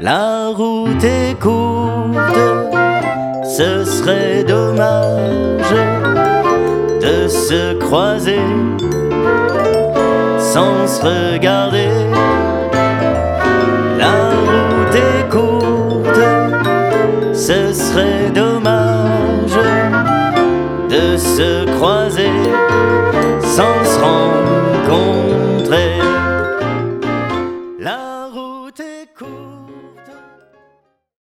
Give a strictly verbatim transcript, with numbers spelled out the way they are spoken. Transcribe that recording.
La route est courte, ce serait dommage de se croiser sans se regarder. La route est courte, ce serait dommage de se croiser sans se rendre